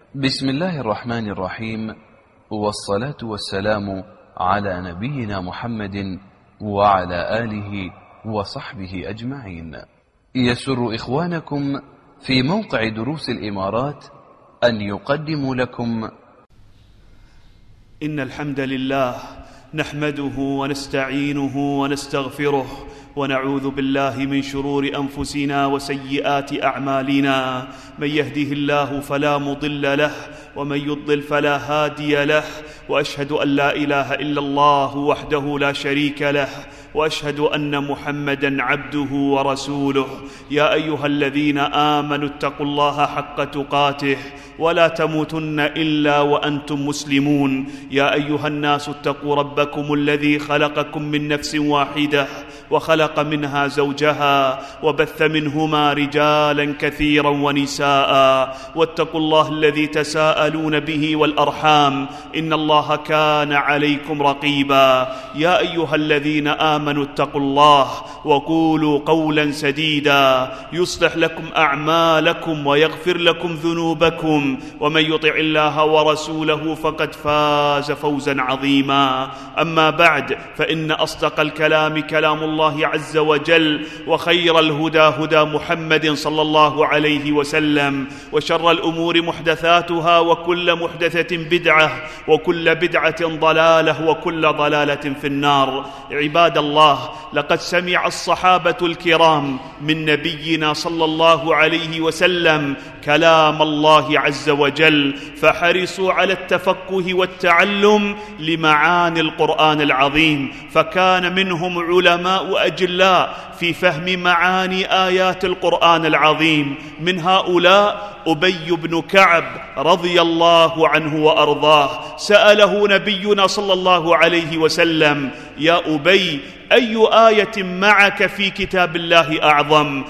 بسم الله الرحمن الرحيم، والصلاة والسلام على نبينا محمد وعلى آله وصحبه أجمعين. يسر إخوانكم في موقع دروس الإمارات أن يقدموا لكم إن الحمد لله نحمده ونستعينه ونستغفره ونعوذ بالله من شرور أنفسنا وسيئات أعمالنا. من يهده الله فلا مضل له ومن يضلل فلا هادي له، وأشهد أن لا إله إلا الله وحده لا شريك له، وأشهد أن محمدًا عبده ورسوله. يا أيها الذين آمنوا اتقوا الله حق تقاته ولا تموتن إلا وأنتم مسلمون. يا أيها الناس اتقوا ربكم الذي خلقكم من نفس واحدة وخلق منها زوجها وبث منهما رجالا كثيرا ونساء، واتقوا الله الذي تساءلون به والأرحام إن الله كان عليكم رقيبا. يا أيها الذين آمنوا اتقوا الله وقولوا قولا سديدا يصلح لكم أعمالكم ويغفر لكم ذنوبكم، ومن يطع الله ورسوله فقد فاز فوزا عظيما. أما بعد، فإن أصدق الكلام كلام الله عز وجل، وخير الهدى هدى محمد صلى الله عليه وسلم، وشر الأمور محدثاتها، وكل محدثة بدعة، وكل بدعة ضلالة، وكل ضلالة في النار. عباد الله، لقد سمع الصحابة الكرام من نبينا صلى الله عليه وسلم كلام الله عز وجل، فحرصوا على التفقه والتعلم لمعاني القرآن العظيم، فكان منهم علماء أجلاء في فهم معاني آيات القرآن العظيم. من هؤلاء أبي بن كعب رضي الله عنه وأرضاه. سأله نبينا صلى الله عليه وسلم: يا أبي، أي آية معك في كتاب الله أعظم؟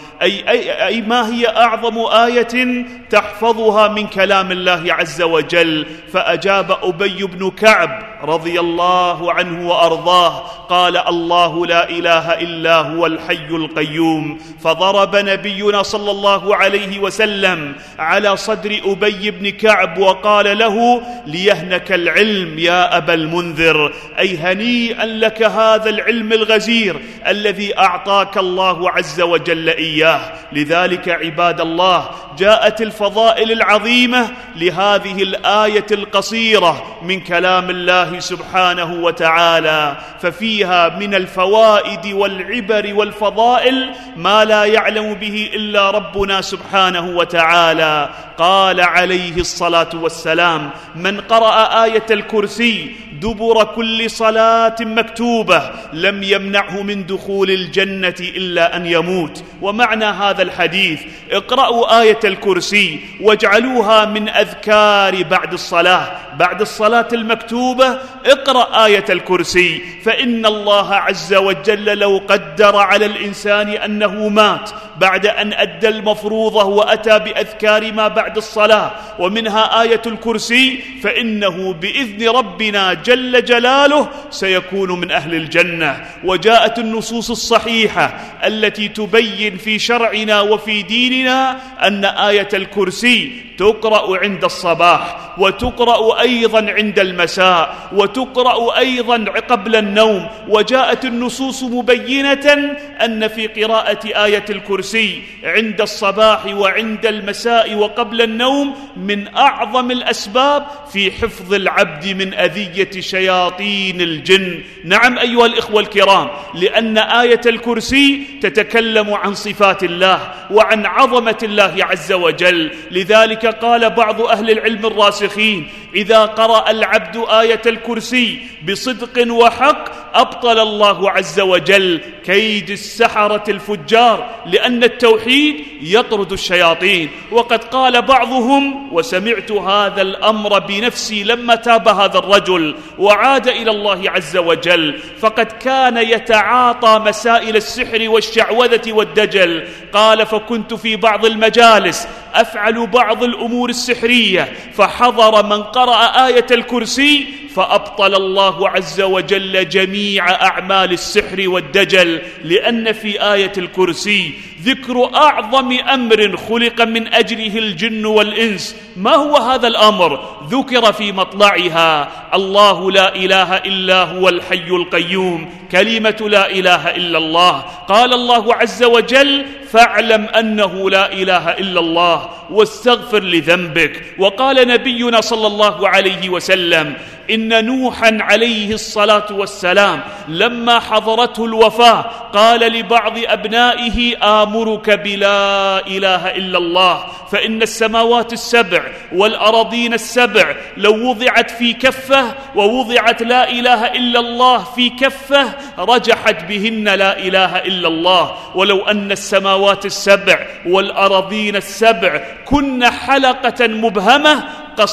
أي ما هي أعظم آية تحفظها من كلام الله عز وجل؟ فأجاب أبي بن كعب رضي الله عنه وأرضاه قال: الله لا إله إلا هو الحي القيوم. فضرب نبينا صلى الله عليه وسلم على صدر أبي بن كعب وقال له: ليهنك العلم يا أبا المنذر، أي هنيئا لك هذا العلم الغزير الذي أعطاك الله عز وجل إياه. لذلك عباد الله، جاءت الفضائل العظيمة لهذه الآية القصيرة من كلام الله سبحانه وتعالى، ففيها من الفوائد والعبر والفضائل ما لا يعلم به إلا ربنا سبحانه وتعالى. قال عليه الصلاة والسلام: من قرأ آية الكرسي دبر كل صلاة مكتوبة لم يمنعه من دخول الجنة إلا أن يموت. ومعنى هذا الحديث: اقرأوا آية الكرسي واجعلوها من أذكار بعد الصلاة. بعد الصلاة المكتوبة اقرأ آية الكرسي، فإن الله عز وجل لو قدر على الإنسان أنه مات بعد أن أدى المفروضة وأتى بأذكار ما بعد الصلاة ومنها آية الكرسي، فإنه بإذن ربنا جل جلاله سيكون من أهل الجنة. وجاءت النصوص الصحيحة التي تبين في شرعنا وفي ديننا أن آية الكرسي تقرأ عند الصباح، وتقرأ أيضا عند المساء، وتقرأ أيضا قبل النوم. وجاءت النصوص مبينة أن في قراءة آية الكرسي عند الصباح وعند المساء وقبل النوم من أعظم الأسباب في حفظ العبد من أذية شياطين الجن. نعم أيها الإخوة الكرام، لأن آية الكرسي تتكلم عن صفات الله وعن عظمة الله عز وجل. لذلك قال بعض أهل العلم الراسخين: إذا قرأ العبد آية الكرسي بصدق وحق أبطل الله عز وجل كيد السحرة الفجار، لأن التوحيد يطرد الشياطين. وقد قال بعضهم، وسمعت هذا الأمر بنفسي لما تاب هذا الرجل وعاد إلى الله عز وجل، فقد كان يتعاطى مسائل السحر والشعوذة والدجل. قال: فكنت في بعض المجالس أفعل بعض الأمور السحرية، فحضر من قرأ آية الكرسي فأبطل الله عز وجل جميع أعمال السحر والدجل، لأن في آية الكرسي ذكر أعظم أمر خلق من أجله الجن والإنس. ما هو هذا الأمر؟ ذكر في مطلعها: الله لا إله إلا هو الحي القيوم، كلمة لا إله إلا الله. قال الله عز وجل: فاعلم أنه لا إله إلا الله واستغفر لذنبك. وقال نبينا صلى الله عليه وسلم: إن نوحا عليه الصلاة والسلام لما حضرته الوفاة قال لبعض أبنائه: آمرك بلا إله إلا الله، فإن السماوات السبع والأراضين السبع لو وضعت في كفة ووضعت لا إله إلا الله في كفة رجحت بهن لا إله إلا الله، ولو أن السماوات السبع والأراضين السبع كن حلقة مبهمة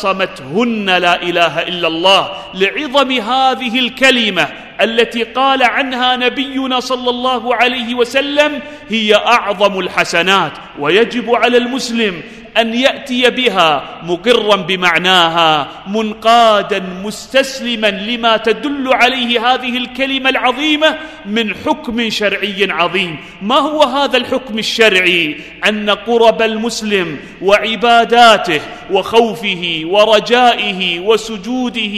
قصمتهن لا إله إلا الله، لعظم هذه الكلمة التي قال عنها نبينا صلى الله عليه وسلم: هي أعظم الحسنات، ويجب على المسلم أن يأتي بها مقرا بمعناها، منقادا مستسلما لما تدل عليه هذه الكلمة العظيمة من حكم شرعي عظيم. ما هو هذا الحكم الشرعي؟ أن قرب المسلم وعباداته وخوفه ورجائه وسجوده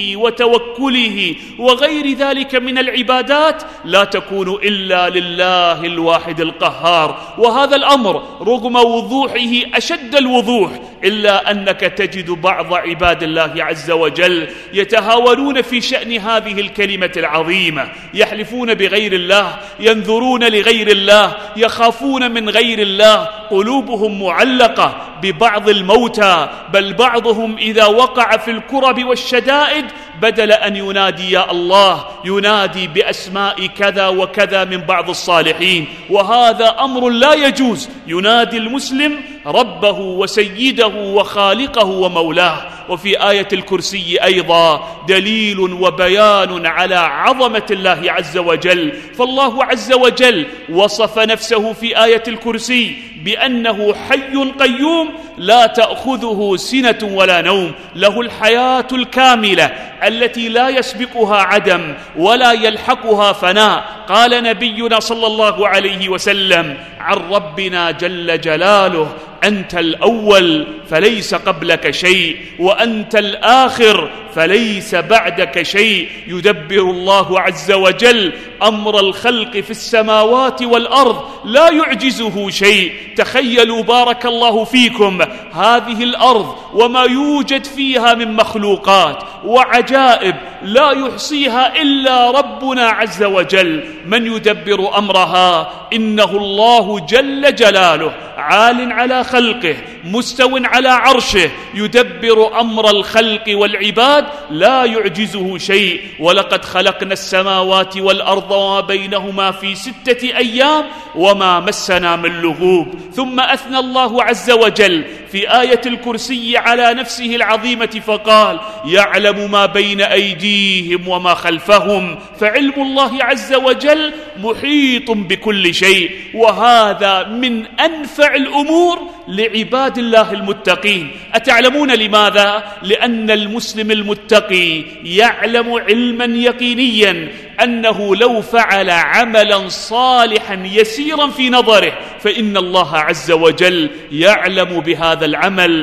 وتوكله وغير ذلك من العبادات لا تكون إلا لله الواحد القهار. وهذا الأمر رغم وضوحه أشد الوضوح، إلا أنك تجد بعض عباد الله عز وجل يتهاونون في شأن هذه الكلمة العظيمة، يحلفون بغير الله، ينذرون لغير الله، يخافون من غير الله، قلوبهم معلقة ببعض الموتى، بل بعضهم إذا وقع في الكرب والشدائد بدل أن ينادي يا الله ينادي بأسماء كذا وكذا من بعض الصالحين، وهذا أمر لا يجوز. ينادي المسلم ربه وسيده وخالقه ومولاه. وفي آية الكرسي أيضا دليل وبيان على عظمة الله عز وجل، فالله عز وجل وصف نفسه في آية الكرسي بأنه حي قيوم لا تأخذه سنة ولا نوم، له الحياة الكاملة التي لا يسبقها عدم ولا يلحقها فناء. قال نبينا صلى الله عليه وسلم عن ربنا جل جلاله: أنت الأول فليس قبلك شيء، وأنت الآخر فليس بعدك شيء. يدبر الله عز وجل أمر الخلق في السماوات والأرض، لا يعجزه شيء. تخيلوا بارك الله فيكم هذه الأرض وما يوجد فيها من مخلوقات وعجائب لا يحصيها إلا ربنا عز وجل. من يدبر أمرها؟ إنه الله جل جلاله، عال على خلقه، مستو على عرشه، يدبر أمر الخلق والعباد، لا يعجزه شيء. ولقد خلقنا السماوات والأرض وما بينهما في 6 أيام وما مسنا من لغوب. ثم أثنى الله عز وجل في آية الكرسي على نفسه العظيمة فقال: يعلم ما بين أيديهم وما خلفهم، فعلم الله عز وجل محيط بكل شيء. وهذا من أنفع الأمور لعباد الله المتقين. أتعلمون لماذا؟ لأن المسلم المتقي يعلم علما يقينيا أنه لو فعل عملا صالحا يسيرا في نظره فإن الله عز وجل يعلم بهذا العمل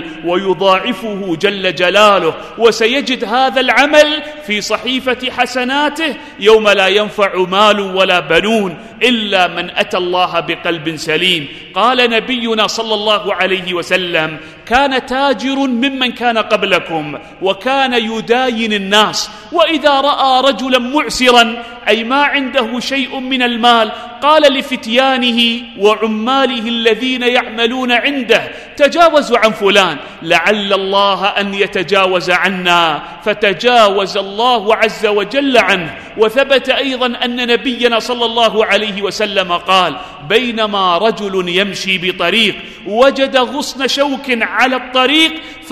ويضاعفه جل جلاله، وسيجد هذا العمل في صحيفة حسناته يوم لا ينفع مال ولا بنون إلا من أتى الله بقلب سليم. قال نبينا صلى الله عليه وسلم: كان تاجر ممن كان قبلكم وكان يداين الناس، وإذا رأى رجلا معسرا أي ما عنده شيء من المال قال لفتيانه وعماله الذين يعملون عنده: تجاوزوا عن فلان لعل الله أن يتجاوز عنا، فتجاوز الله عز وجل عنه. وثبت أيضا أن نبينا صلى الله عليه وسلم قال: بينما رجل يمشي بطريق وجد غصن شوك على الطريق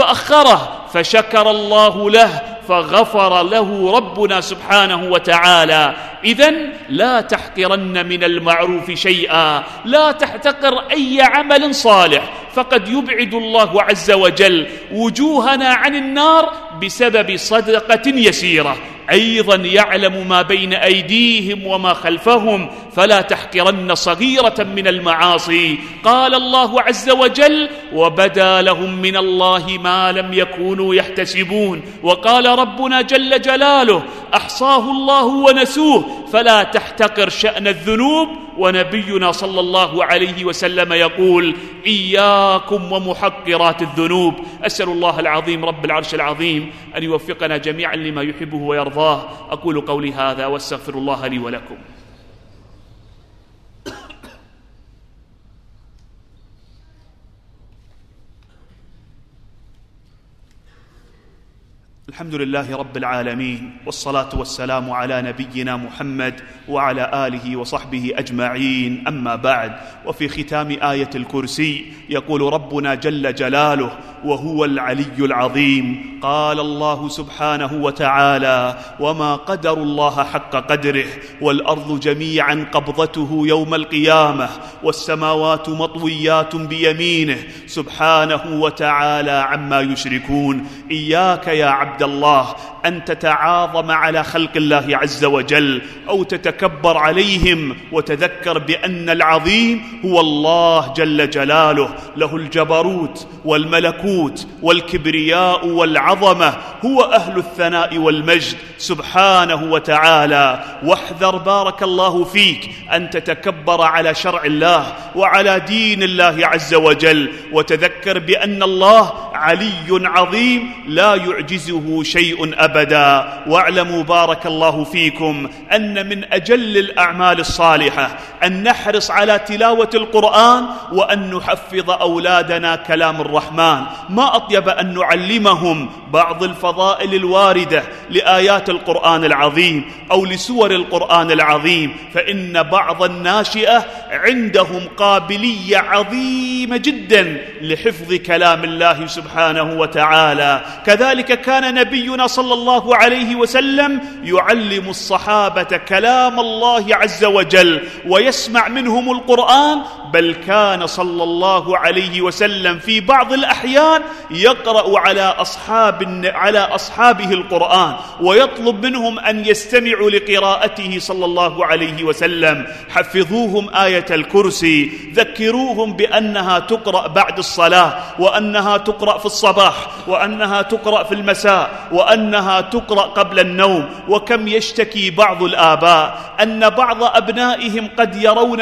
فأخره فشكر الله له فغفر له ربنا سبحانه وتعالى. إذن لا تحقرن من المعروف شيئا، لا تحتقر أي عمل صالح، فقد يبعد الله عز وجل وجوهنا عن النار بسبب صدقة يسيرة. أيضا يعلم ما بين أيديهم وما خلفهم، فلا تحقرن صغيرة من المعاصي. قال الله عز وجل: وبدا لهم من الله ما لم يكونوا يحتسبون. وقال ربنا جل جلاله: أحصاه الله ونسوه، فلا تحتقر شأن الذنوب. ونبينا صلى الله عليه وسلم يقول: إياكم ومحقرات الذنوب. أسأل الله العظيم رب العرش العظيم أن يوفقنا جميعا لما يحبه ويرضاه. أقول قولي هذا واستغفر الله لي ولكم. الحمد لله رب العالمين، والصلاة والسلام على نبينا محمد وعلى آله وصحبه أجمعين. أما بعد، وفي ختام آية الكرسي يقول ربنا جل جلاله وهو العلي العظيم: قال الله سبحانه وتعالى: وما قدر الله حق قدره، والأرض جميعا قبضته يوم القيامة، والسماوات مطويات بيمينه، سبحانه وتعالى عما يشركون. إياك يا عبد الله أن تتعاظم على خلق الله عز وجل أو تتكبر عليهم، وتذكر بأن العظيم هو الله جل جلاله، له الجبروت والملكوت والكبرياء والعظمة، هو أهل الثناء والمجد سبحانه وتعالى. واحذر بارك الله فيك أن تتكبر على شرع الله وعلى دين الله عز وجل، وتذكر بأن الله علي عظيم لا يعجزه شيء أبدا. واعلموا بارك الله فيكم أن من أجل الأعمال الصالحة أن نحرص على تلاوة القرآن، وأن نحفظ أولادنا كلام الرحمن. ما أطيب أن نعلمهم بعض الفضائل الواردة لآيات القرآن العظيم أو لسور القرآن العظيم، فإن بعض الناشئة عندهم قابلية عظيمة جدا لحفظ كلام الله سبحانه وتعالى. كذلك كان نبينا صلى الله عليه وسلم يعلم الصحابة كلام الله عز وجل ويسمع منهم القرآن، بل كان صلى الله عليه وسلم في بعض الأحيان يقرأ على أصحابه القرآن ويطلب منهم أن يستمعوا لقراءته صلى الله عليه وسلم. حفظوهم آية الكرسي، ذكروهم بأنها تقرأ بعد الصلاة، وأنها تقرأ في الصباح، وأنها تقرأ في المساء، وأنها تقرأ قبل النوم. وكم يشتكي بعض الآباء أن بعض أبنائهم قد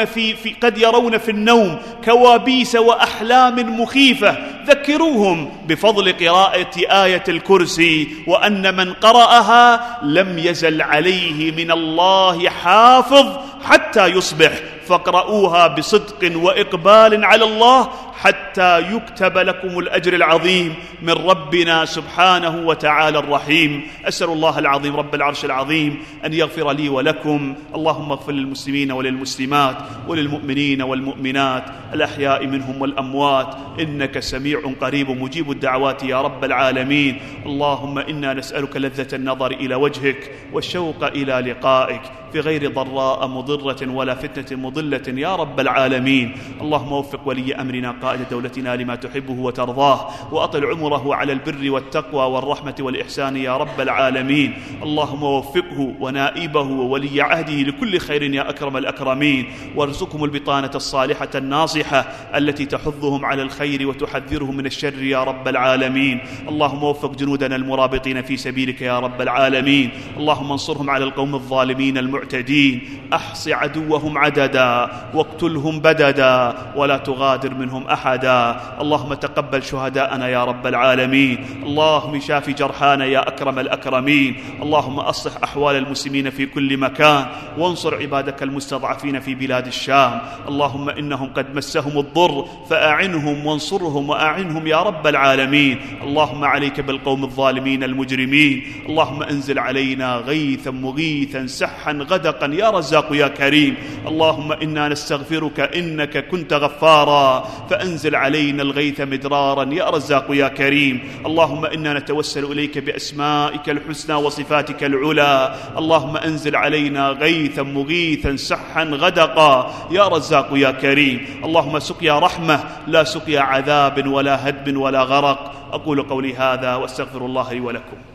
يرون في النوم كوابيس وأحلام مخيفة. ذكروهم بفضل قراءة آية الكرسي، وأن من قرأها لم يزل عليه من الله حافظ حتى يصبح. فاقرؤوها بصدق وإقبال على الله حتى يكتب لكم الأجر العظيم من ربنا سبحانه وتعالى الرحيم. أسأل الله العظيم رب العرش العظيم أن يغفر لي ولكم. اللهم اغفر للمسلمين وللمسلمات وللمؤمنين والمؤمنات الأحياء منهم والأموات، إنك سميع قريب مجيب الدعوات يا رب العالمين. اللهم إنا نسألك لذة النظر إلى وجهك والشوق إلى لقائك في غير ضراء مضرة ولا فتنة مضلة يا رب العالمين. اللهم وفق ولي أمرنا قائد دولتنا لما تحبه وترضاه، وأطل عمره على البر والتقوى والرحمة والإحسان يا رب العالمين. اللهم وفقه ونائبه وولي عهده لكل خير يا أكرم الأكرمين، وارزقهم البطانة الصالحة الناصحة التي تحضهم على الخير وتحذرهم من الشر يا رب العالمين. اللهم وفق جنودنا المرابطين في سبيلك يا رب العالمين. اللهم انصرهم على القوم الظالمين المعتدين، أحص عدوهم عددا واقتلهم بددا ولا تغادر منهم أحدا. اللهم تقبل شهداءنا يا رب العالمين. اللهم شاف جرحانا يا أكرم الأكرمين. اللهم أصلح أحوال المسلمين في كل مكان، وانصر عبادك المستضعفين في بلاد الشام. اللهم إنهم قد مسهم الضر فأعنهم وانصرهم وأعنهم يا رب العالمين. اللهم عليك بالقوم الظالمين المجرمين. اللهم أنزل علينا غيثا مغيثا سحا غدقا يا رزاق يا كريم. اللهم إنا نستغفرك إنك كنت غفارا، فأنزل علينا الغيث مدرارا يا رزاق يا كريم. اللهم إنا نتوسل إليك بأسمائك الحسنى وصفاتك العلى. اللهم أنزل علينا غيثا مغيثا سحا غدقا يا رزاق يا كريم. اللهم سقيا رحمة لا سقيا عذاب ولا هدم ولا غرق. أقول قولي هذا واستغفر الله لي ولكم.